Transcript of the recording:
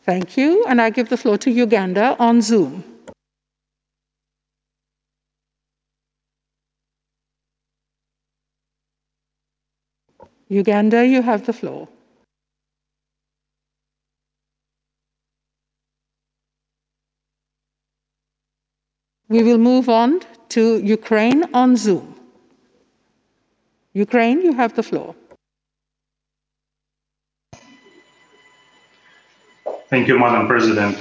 Thank you, and I give the floor to Uganda on Zoom. Uganda, you have the floor. We will move on to Ukraine on Zoom. Ukraine, you have the floor. Thank you, Madam President.